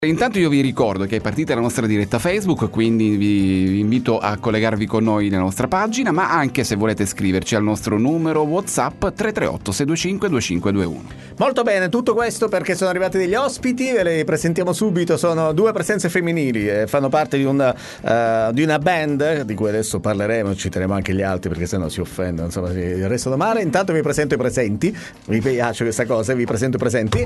Intanto io vi ricordo che è partita la nostra diretta Facebook, quindi vi invito a collegarvi con noi nella nostra pagina, ma anche se volete scriverci al nostro numero WhatsApp 338 625 2521. Molto bene, tutto questo perché sono arrivati degli ospiti, ve li presentiamo subito. Sono due presenze femminili, fanno parte di una band di cui adesso parleremo, citeremo anche gli altri perché sennò si offendono, insomma il resto da male. Intanto vi presento i presenti, mi piace questa cosa, vi presento i presenti.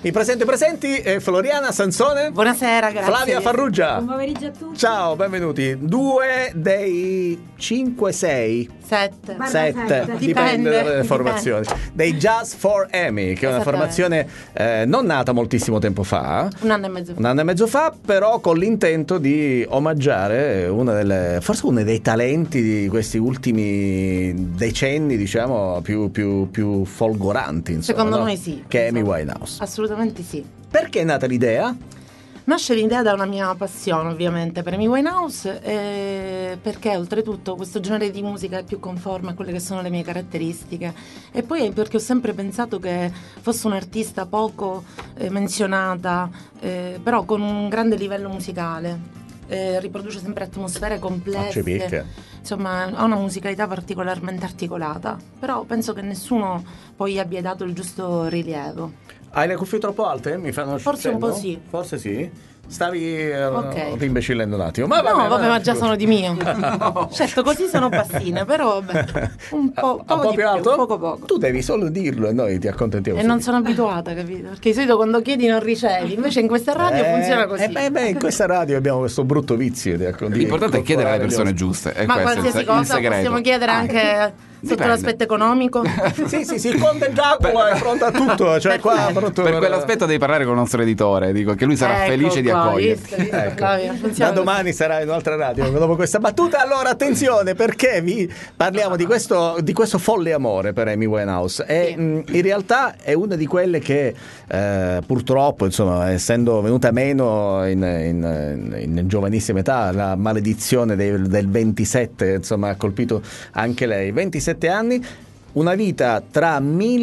Floriana Sansone. Buonasera, grazie. Flavia Farrugia. Buon pomeriggio a tutti. Ciao, benvenuti. 2 dei 5-6 7, dipende dalle formazioni. Dei Jazz for Amy, che è una formazione non nata moltissimo tempo fa. Un anno e mezzo fa, però con l'intento di omaggiare forse uno dei talenti di questi ultimi decenni, diciamo, più folgoranti, insomma. Secondo noi sì. Che è Amy Winehouse. Assolutamente sì. Perché è nata l'idea? Nasce l'idea da una mia passione, ovviamente, per Amy Winehouse, perché oltretutto questo genere di musica è più conforme a quelle che sono le mie caratteristiche, e poi perché ho sempre pensato che fosse un'artista poco menzionata, però con un grande livello musicale. Riproduce sempre atmosfere complesse, insomma ha una musicalità particolarmente articolata, però penso che nessuno poi abbia dato il giusto rilievo. Hai le cuffie troppo alte? Mi fanno forse un po' sì. Forse sì? Stavi rimbecillendo un attimo. Ma già sono di mio. Certo, così sono bassine, però vabbè, un po' più alto? Poco. Tu devi solo dirlo e noi ti accontentiamo. E non sono abituata, capito? Perché di solito quando chiedi non ricevi, invece in questa radio funziona così. In questa radio abbiamo questo brutto vizio L'importante è chiedere alle persone giuste. Ma qualsiasi cosa possiamo chiedere anche sotto l'aspetto economico. sì, il Conte Giacomo è pronto a tutto, cioè qua pronto per quell'aspetto devi parlare con il nostro editore, dico che lui sarà felice di accoglierti. Da domani sarà in un'altra radio dopo questa battuta. Allora attenzione, perché vi parliamo di questo folle amore per Amy Winehouse, e in realtà è una di quelle che purtroppo, insomma, essendo venuta meno in giovanissima età, la maledizione del 27, insomma, ha colpito anche lei. 27 anni, una vita tra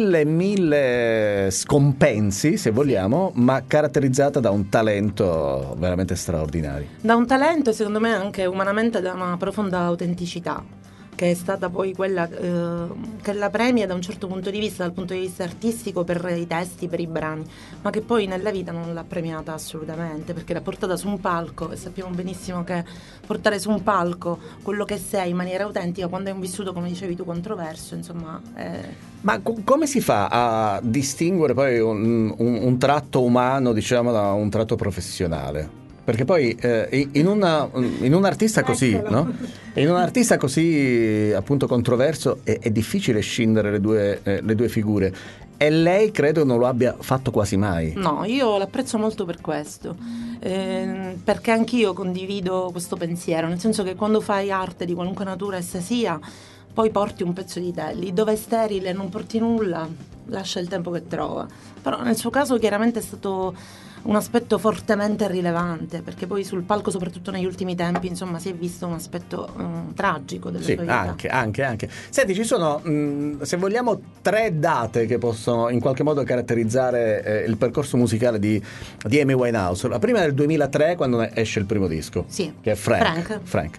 mille scompensi, se vogliamo, ma caratterizzata da un talento veramente straordinario. Da un talento e secondo me anche umanamente da una profonda autenticità, che è stata poi quella che la premia da un certo punto di vista, dal punto di vista artistico, per i testi, per i brani, ma che poi nella vita non l'ha premiata assolutamente, perché l'ha portata su un palco, e sappiamo benissimo che portare su un palco quello che sei in maniera autentica, quando hai un vissuto, come dicevi tu, controverso, insomma. Ma come si fa a distinguere poi un tratto umano, diciamo, da un tratto professionale? Perché poi in un artista così, no? In un artista così appunto controverso è difficile scindere le due figure, e lei credo non lo abbia fatto quasi mai. No, io l'apprezzo molto per questo, perché anch'io condivido questo pensiero, nel senso che quando fai arte di qualunque natura essa sia, poi porti un pezzo di te, lì dove è sterile non porti nulla, lascia il tempo che trova. Però nel suo caso chiaramente è stato un aspetto fortemente rilevante, perché poi sul palco, soprattutto negli ultimi tempi, insomma, si è visto un aspetto tragico della sua vita. Anche. Senti, ci sono, se vogliamo, 3 date che possono in qualche modo caratterizzare il percorso musicale di Amy Winehouse. La prima è del 2003, quando esce il primo disco, che è Frank.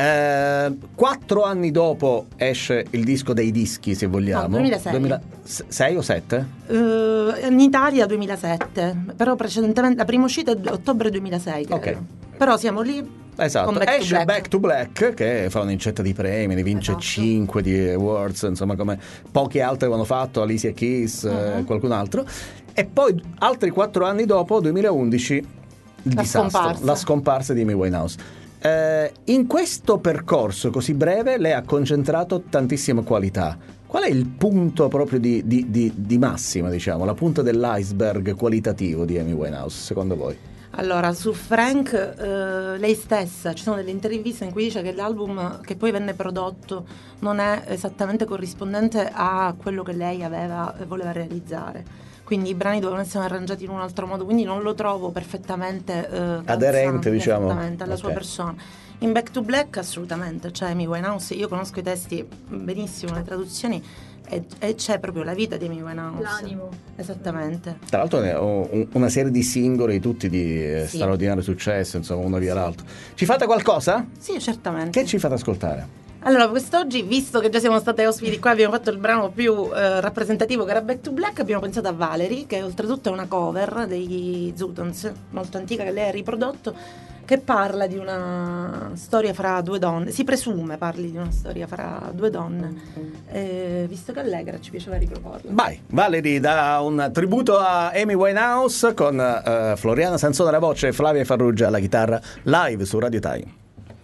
4 anni dopo esce il disco dei dischi, se vogliamo. No, 2006. 2006 o 7? In Italia 2007, però precedentemente la prima uscita è ottobre 2006, credo. Ok. Però siamo lì. Esatto, esce Back to Black, che fa un'incetta di premi, ne vince 5 di awards, insomma, come pochi altri avevano fatto, Alicia Keys, qualcun altro. E poi altri 4 anni dopo, 2011, il disastro, la scomparsa di Amy Winehouse. In questo percorso così breve lei ha concentrato tantissime qualità. Qual è il punto proprio di massima, diciamo, la punta dell'iceberg qualitativo di Amy Winehouse, secondo voi? Allora, su Frank, lei stessa, ci sono delle interviste in cui dice che l'album che poi venne prodotto non è esattamente corrispondente a quello che lei voleva realizzare. quindi i brani dovevano essere arrangiati in un altro modo, quindi non lo trovo perfettamente aderente, diciamo, esattamente alla sua persona. In Back to Black assolutamente, cioè Amy Winehouse, io conosco i testi benissimo, le traduzioni, e c'è proprio la vita di Amy Winehouse, l'animo, esattamente. Tra l'altro una serie di singoli tutti di straordinario successo, insomma, uno via l'altro. Ci fate qualcosa? Sì, certamente. Che ci fate ascoltare? Allora, quest'oggi, visto che già siamo state ospiti qua, abbiamo fatto il brano più rappresentativo che era Back to Black, abbiamo pensato a Valerie, che oltretutto è una cover degli Zutons, molto antica, che lei ha riprodotto, che parla di una storia fra due donne, si presume parli di una storia fra due donne, visto che è allegra ci piaceva riproporla. Vai, Valerie dà un tributo a Amy Winehouse con Floriana Sansone alla voce e Flavia Farrugia alla chitarra, live su Radio Time.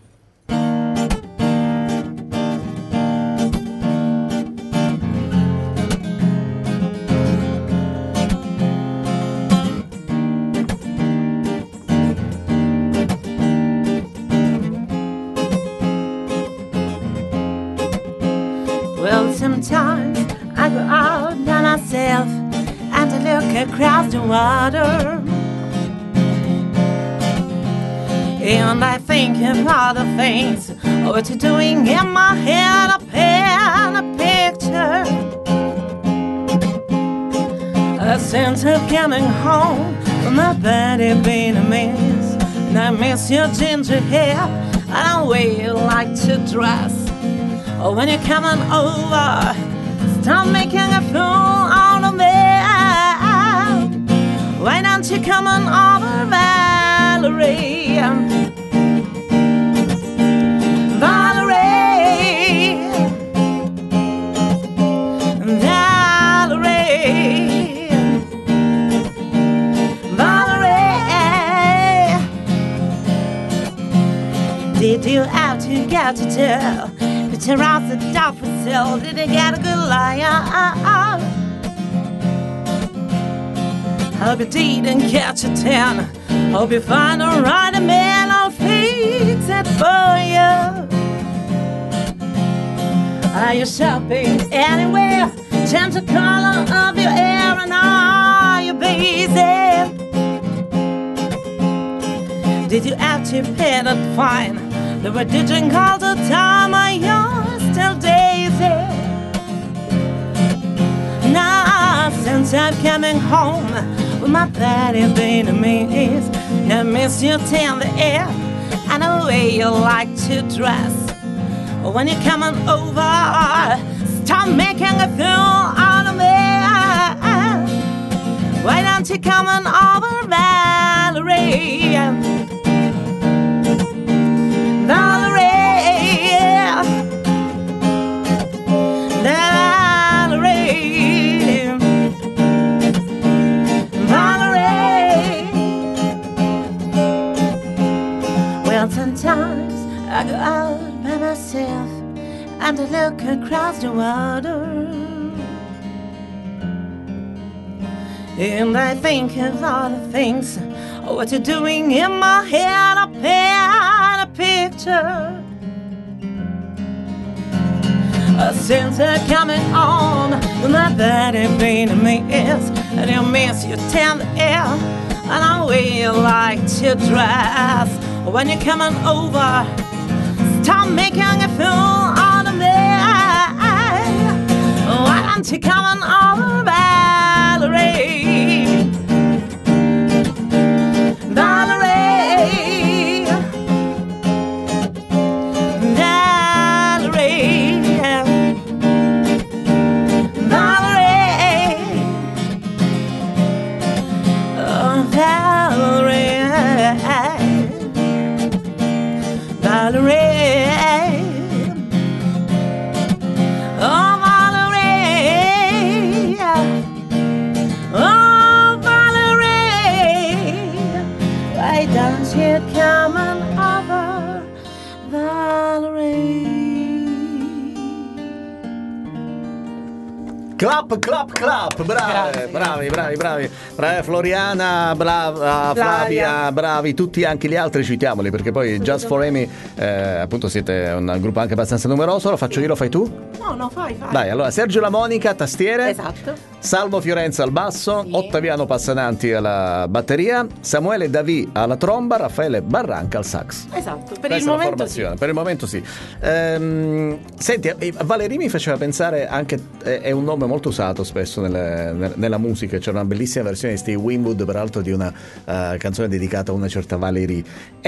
Sometimes I go out by myself and I look across the water, and I think about the things what you're doing in my head. I paint a picture, a sense of coming home, my body being a mess, and I miss your ginger hair and the way you like to dress. Oh, when you're coming over, stop making a fool out of me. Why don't you come on over, Valerie? Valerie, Valerie, Valerie. Did you have to get to tell? Picture out the door for sale. Did you get a good liar? Hope you didn't catch a 10. Hope you find the right man. I'll fix it for you. Are you shopping anywhere? Change the color of your hair, and are you busy? Did you have to pay that fine? The religion called the time, are you still daisy? Now since I'm coming home with my body being a mess, I miss your tender air and the way you like to dress. When you're coming over, stop making a fool out of me. Why don't you come on over, Valerie? Valerie, Valerie, Valerie. Well, sometimes I go out by myself and I look across the water, and I think of all the things what you're doing in my head. I paint a picture, a sense of coming on, my body being a mess, and you miss your tender air and the way you like to dress. When you're coming over, stop making a fool out of me. Why don't you come on over, Valerie? Valerie, Valerie, Valerie, oh, Valerie, Valerie, oh, Valerie, oh, Valerie. Why don't you come on over, Valerie? Clap, clap, clap, brave, bravi. Floriana, brava, Flavia, bravi, tutti anche gli altri citiamoli, perché poi Just for Amy, appunto siete un gruppo anche abbastanza numeroso. Lo faccio io, lo fai tu? No, fai. Dai, allora Sergio La Monica, tastiere. Esatto. Salvo Fiorenza al basso, Sì. Ottaviano Passananti alla batteria, Samuele Davì alla tromba, Raffaele Barranca al sax. Esatto, per Questa il è la momento formazione, sì. per il momento sì. Senti, Valerie mi faceva pensare anche, è un nome molto usato spesso nella musica, c'è una bellissima versione di Steve Winwood, peraltro di una canzone dedicata a una certa Valerie.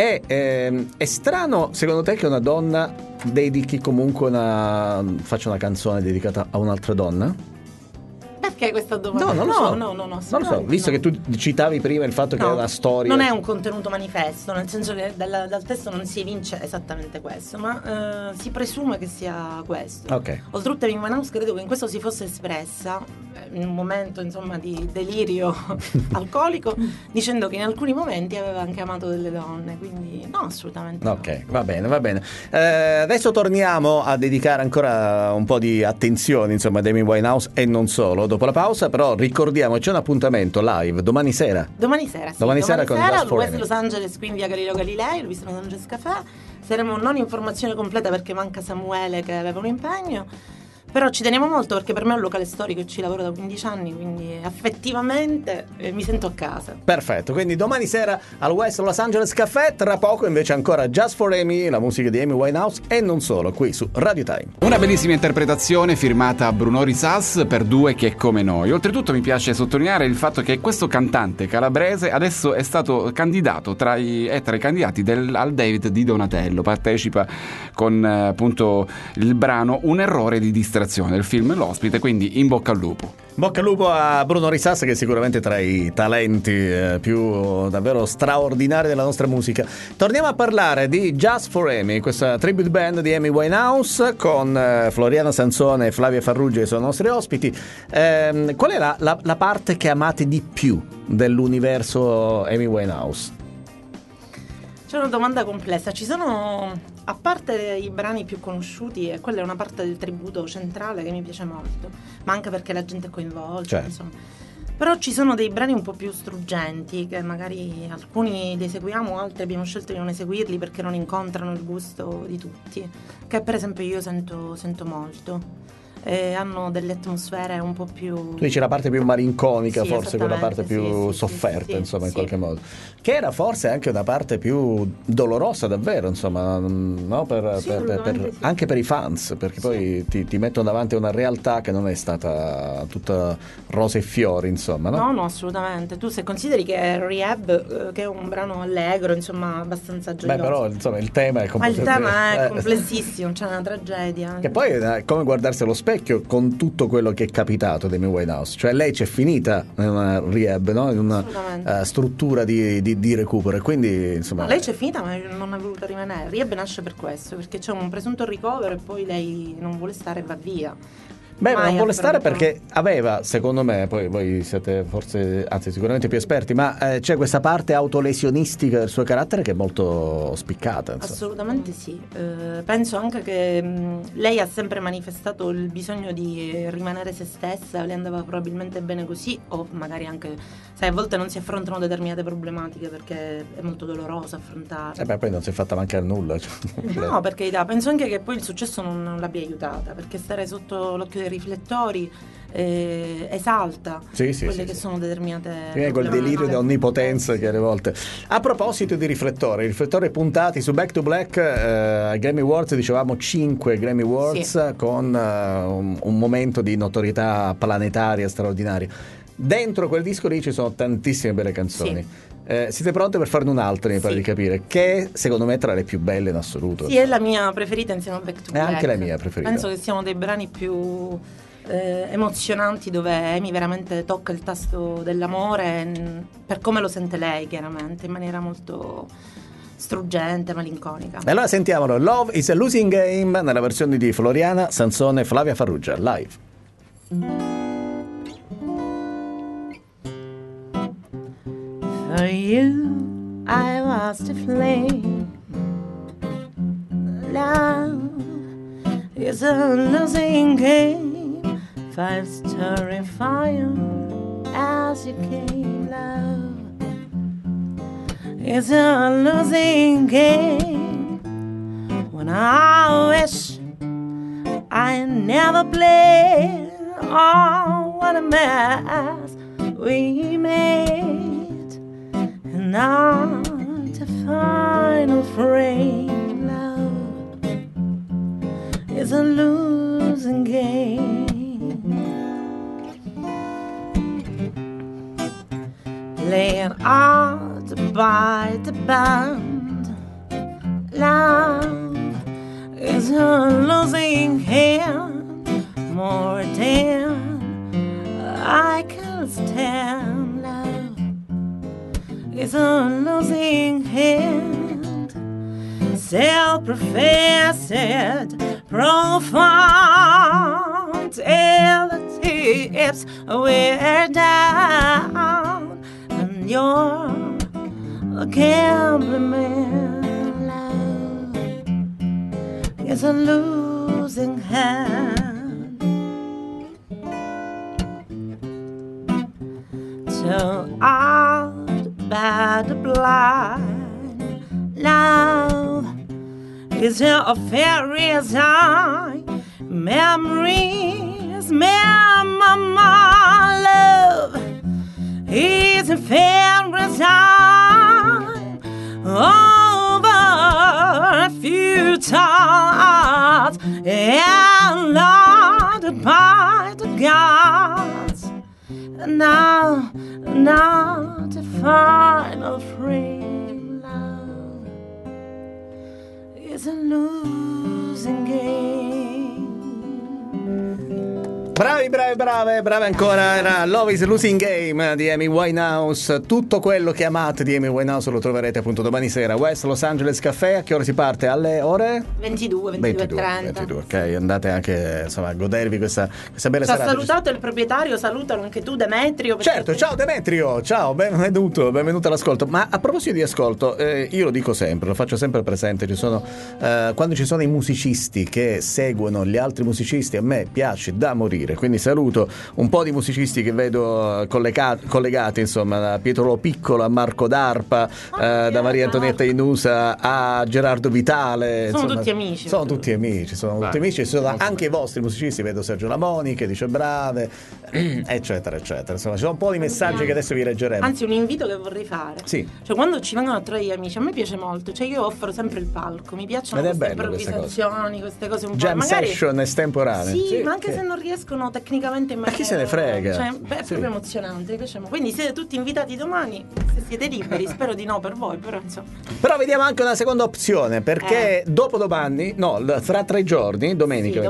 È strano secondo te che una donna dedichi comunque faccia una canzone dedicata a un'altra donna? Perché questa domanda? No, non lo so. No, Non lo so, visto che tu citavi prima il fatto che è una storia. Non è un contenuto manifesto, nel senso che dal testo non si evince esattamente questo, ma si presume che sia questo. Ok. Oltretutto Amy Winehouse credo che in questo si fosse espressa in un momento insomma di delirio alcolico, dicendo che in alcuni momenti aveva anche amato delle donne, quindi no, assolutamente no. Ok, va bene. Adesso torniamo a dedicare ancora un po' di attenzione insomma ad Amy Winehouse e non solo. Dopo la pausa però ricordiamo c'è un appuntamento live domani sera. Domani sera con Just for West Amy. Los Angeles, qui in via Galileo Galilei, West Los Angeles Café. Saremo non in formazione completa perché manca Samuele che aveva un impegno, però ci teniamo molto perché per me è un locale storico e ci lavoro da 15 anni, quindi affettivamente mi sento a casa. Perfetto, quindi domani sera al West Los Angeles Café, tra poco invece ancora Just for Amy, la musica di Amy Winehouse e non solo, qui su Radio Time. Una bellissima interpretazione firmata Bruno Risas per Due che come noi. Oltretutto mi piace sottolineare il fatto che questo cantante calabrese adesso è stato candidato tra i candidati al David di Donatello, partecipa con appunto il brano Un errore di distrazione del film L'ospite, quindi in bocca al lupo. Bocca al lupo a Bruno Risas, che è sicuramente tra i talenti più davvero straordinari della nostra musica. Torniamo a parlare di Just for Amy, questa tribute band di Amy Winehouse con Floriana Sansone e Flavia Farrugia che sono i nostri ospiti. Qual è la parte che amate di più dell'universo Amy Winehouse? C'è una domanda complessa. Ci sono, a parte i brani più conosciuti, e quella è una parte del tributo centrale che mi piace molto, ma anche perché la gente è coinvolta, Certo. insomma. Però ci sono dei brani un po' più struggenti, che magari alcuni li eseguiamo, altri abbiamo scelto di non eseguirli perché non incontrano il gusto di tutti, che per esempio io sento molto. Hanno delle atmosfere un po' più... Tu dici la parte più malinconica, Sì, forse quella parte più sì, sofferta, sì, insomma, in sì. qualche modo. Che era forse anche una parte più dolorosa davvero, insomma, no? Assolutamente sì. Anche per i fans, perché poi ti mettono davanti a una realtà che non è stata tutta rose e fiori, insomma, no? No, assolutamente. Tu se consideri che Rehab, che è un brano allegro, insomma, abbastanza gioioso. Beh, però, insomma, il tema è Ma il tema è eh. complessissimo, c'è una tragedia. Che poi è come guardarsi allo specchio con tutto quello che è capitato ad Amy Winehouse, cioè lei c'è finita in una rehab, no? In una struttura di recupero, e quindi insomma... No, lei c'è finita ma non ha voluto rimanere. Rehab nasce per questo, perché c'è un presunto ricovero e poi lei non vuole stare e va via. Beh, Mai non vuole stare affrontato. perché aveva, secondo me, poi voi siete forse, anzi sicuramente più esperti, ma c'è questa parte autolesionistica del suo carattere che è molto spiccata, insomma. Assolutamente sì. Penso anche che lei ha sempre manifestato il bisogno di rimanere se stessa, le andava probabilmente bene così, o magari anche, sai, a volte non si affrontano determinate problematiche perché è molto doloroso affrontarle. Beh, poi non si è fatta mancare nulla. No, perché penso anche che poi il successo non l'abbia aiutata, perché stare sotto l'occhio dei riflettori esalta quelle che sono determinate quel delirio di onnipotenza che alle volte. A proposito di riflettori puntati su Back to Black, ai Grammy Awards dicevamo 5 Grammy Awards con un momento di notorietà planetaria straordinaria. Dentro quel disco lì ci sono tantissime belle canzoni. Siete pronte per farne un'altra, mi pare di capire, che secondo me è tra le più belle in assoluto. Sì, è la mia preferita insieme a Back to Black. È anche la mia preferita. Penso che siano dei brani più emozionanti, dove Amy veramente tocca il tasto dell'amore per come lo sente lei, chiaramente, in maniera molto struggente, malinconica. E allora sentiamolo, Love is a Losing Game, nella versione di Floriana Sansone e Flavia Farrugia, live. For you, I was to flame. Love is a losing game. five stirring fire as you came, love. It's a losing game when I wish I never played. Oh, what a mess we made. And now the final frame, love, is a losing game. Playing out by the band, love is a losing hand. More than I can stand, love is a losing hand. Self-professed, profound tips we're down, and you're a compliment, love is a losing hand. So out by the blind, love is a fairy sign. Memories, mama, love is a fairy sign. Over futile and lauded by the gods. Now the final frame, love is a losing game. Bravi ancora. Era Love is a Losing Game di Amy Winehouse. Tutto quello che amate di Amy Winehouse lo troverete appunto domani sera. West Los Angeles Café. A che ora si parte? Alle ore? 22:30. Ok, andate anche insomma a godervi questa bella Ci ha serata. salutato il proprietario, salutalo anche tu, Demetrio. Certo, ciao Demetrio, ciao, benvenuto all'ascolto. Ma a proposito di ascolto, io lo dico sempre, lo faccio sempre presente, quando ci sono i musicisti che seguono gli altri musicisti, a me piace da morire, quindi saluto un po' di musicisti che vedo collegati, insomma, da Pietro Piccolo a Marco D'Arpa, da Maria Antonietta Inusa a Gerardo Vitale. Sono insomma, tutti amici. Sono tutti amici, ci sono anche i vostri musicisti, vedo Sergio Lamoni che dice brave, eccetera eccetera. Insomma, ci sono un po' di messaggi che adesso vi leggeremo. Anzi, un invito che vorrei fare. Sì. Cioè, quando ci vengono a trovare gli amici, a me piace molto. Cioè, io offro sempre il palco. Mi piacciono Ed è queste bello improvvisazioni, queste cose un po'. Jam Magari session estemporanee. Sì, ma anche se non riescono tecnicamente in Ma maniera. chi se ne frega? Cioè, è proprio emozionante. Mi piace molto. Quindi siete tutti invitati domani, se siete liberi. Spero di no per voi, però insomma. Però vediamo anche una seconda opzione, perché dopodomani, no, fra 3 giorni, domenica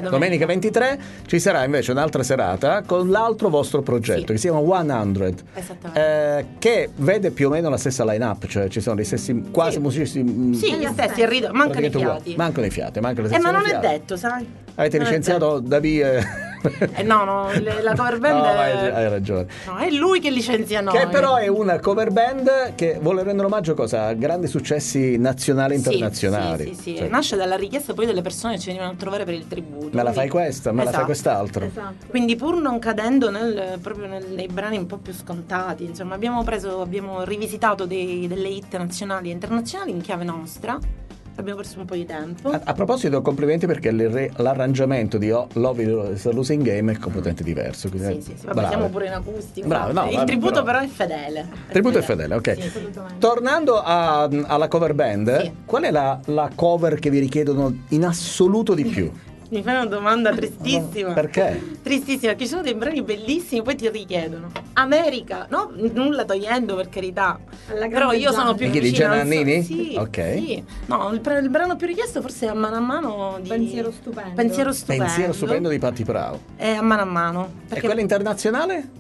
23, ci sarà invece un'altra serata con l'altro vostro progetto che si chiama 100. Esattamente. Che vede più o meno la stessa line-up, cioè ci sono gli stessi quasi musicisti. Sì, gli stessi, mancano i fiati. Mancano i fiati, mancano le Ma non sezioni è fiati. detto, sai? Avete licenziato da vie. No, la cover band. No, hai ragione. No, è lui che licenzia noi. Che però è una cover band che vuole rendere omaggio a grandi successi nazionali e internazionali. Sì. Cioè, nasce dalla richiesta poi delle persone che ci venivano a trovare per il tributo. me la fai questa, me la fai quest'altro. Esatto. Quindi pur non cadendo proprio nei brani un po' più scontati, insomma, abbiamo rivisitato delle hit nazionali e internazionali in chiave nostra. Abbiamo perso un po' di tempo. A proposito, complimenti perché l'arrangiamento di Love is a Losing Game è completamente diverso. Sì. Vabbè, siamo pure in acustico. Bravo, no, il tributo però è fedele. Il tributo è fedele, ok. Sì, assolutamente. Tornando alla cover band, Sì. qual è la cover che vi richiedono in assoluto di più? Mi fai una domanda tristissima. Perché? Tristissima, perché ci sono dei brani bellissimi, poi ti richiedono America, no? Nulla togliendo, per carità. Però io sono più di vicina Gianna Nannini? Sì, Ok. sì. No, il brano più richiesto forse è A mano di Pensiero stupendo. Pensiero stupendo di Patti Pravo. È A mano. E quella internazionale?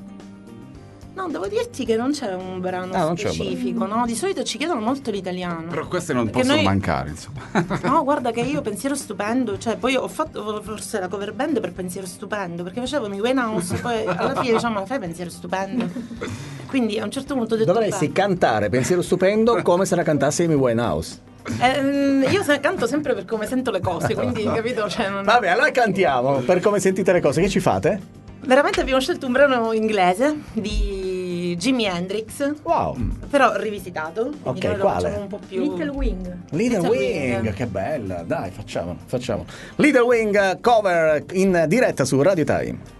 No, devo dirti che non c'è un brano non c'è un specifico, no? Di solito ci chiedono molto l'italiano. Però queste non Perché possono noi- mancare, insomma. No, guarda che io Pensiero stupendo, cioè poi ho fatto forse la cover band per Pensiero stupendo, perché facevo Amy Winehouse, poi alla fine diciamo, fai Pensiero stupendo. Quindi a un certo punto ho detto Dovresti cantare Pensiero stupendo come se la cantasse Amy Winehouse. Io canto sempre per come sento le cose, quindi capito? Cioè, Vabbè, allora cantiamo per come sentite le cose. Che ci fate? Veramente abbiamo scelto un brano inglese di Jimi Hendrix. Wow. Però rivisitato. Ok, noi lo quale? facciamo un po' più. Little Wing. Little Wing, che bella. Dai, facciamo. Little Wing cover in diretta su Radio Time.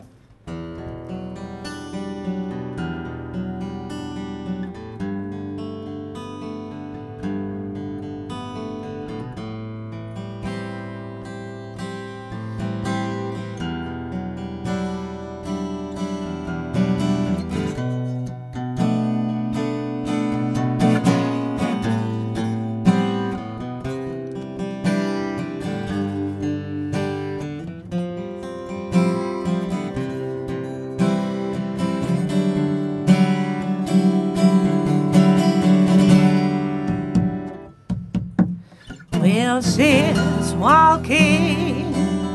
Well, she's walking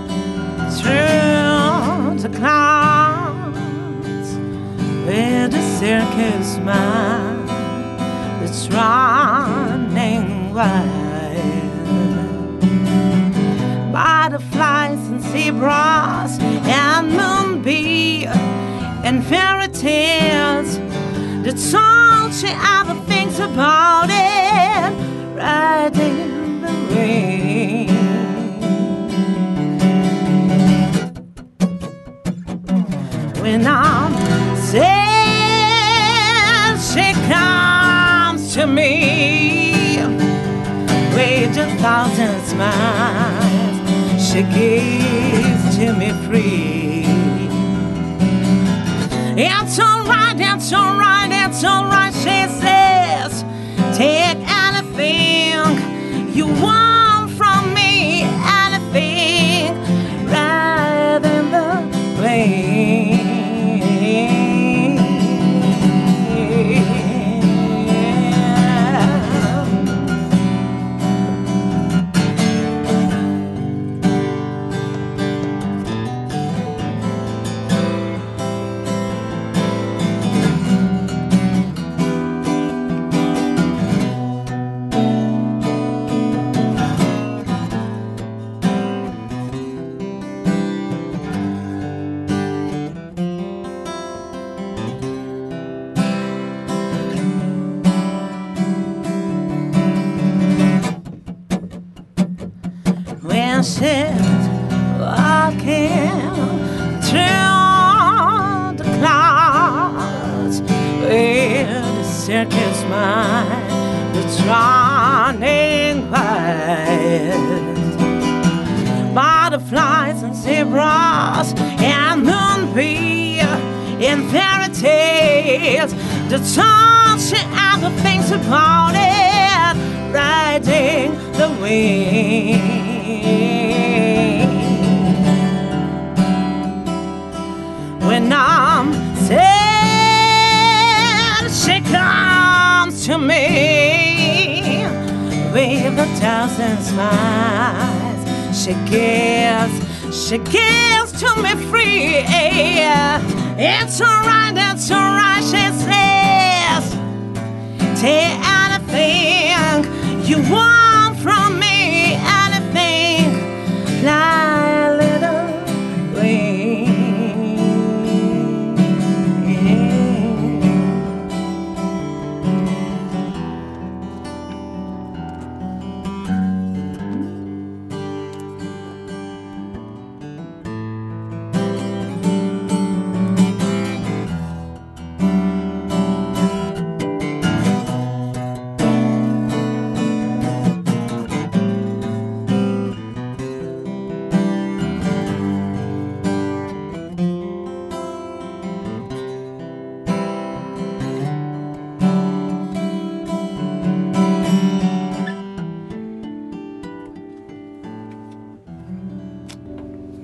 through the clouds with a circus mind that's running wild. Butterflies and zebras and moonbeam and fairy tales. That's all she ever thinks about it. Riding when I'm sad, she comes to me with 1,000 smiles. She gives to me free. It's alright, it's alright, it's alright, she says. Take anything you want from me, anything, rather than the rain. She's walking through the clouds with a circus mind that's running wild. Butterflies and zebras and moonbeam and fairy tales. That's all she ever thinks about it. Riding the wind. When I'm sad, she comes to me with 1,000 smiles. She gives to me free. It's alright, she says. Take anything you want from me, anything. Fly a little way.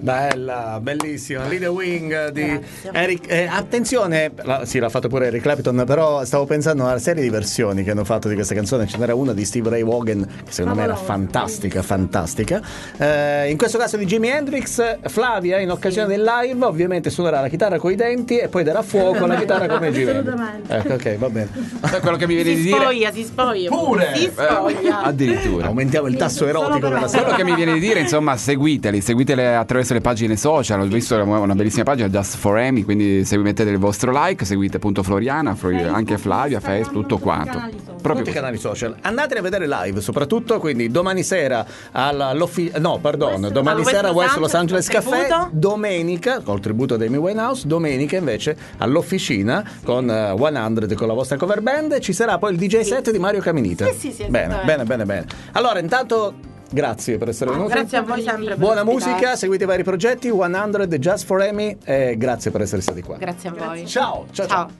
Bella, bellissima. Lead the Wing di Grazie. Eric. Attenzione, sì, l'ha fatto pure Eric Clapton, però stavo pensando a una serie di versioni che hanno fatto di questa canzone. Ce n'era una di Steve Ray Vaughan che secondo me era fantastica, fantastica. In questo caso di Jimi Hendrix, Flavia in occasione del live ovviamente suonerà la chitarra coi denti e poi darà fuoco alla chitarra come Jimi Hendrix. Assolutamente. Ok, va bene. Quello che mi viene di Si dire spoglia Pure? si spoglia. addirittura. Aumentiamo il tasso erotico della Quello sera. che mi viene di dire, insomma, seguitele attraverso le pagine social. Ho visto una bellissima pagina Just for Amy, quindi mettete il vostro like, seguite appunto Floriana, anche Flavia, Facebook, tutto quanto. Proprio Tutti i canali social. Andateli a vedere live, soprattutto, quindi domani sera domani sera a West Los Angeles Café, domenica col tributo di Amy Winehouse, domenica invece all'Officina con 100 con la vostra cover band, ci sarà poi il DJ set di Mario Caminita. Sì, bene. Allora, intanto grazie per essere venuti. Grazie a voi sempre. Buona musica, seguite i vari progetti 100 Just for Amy e grazie per essere stati qua. Grazie a voi. Ciao.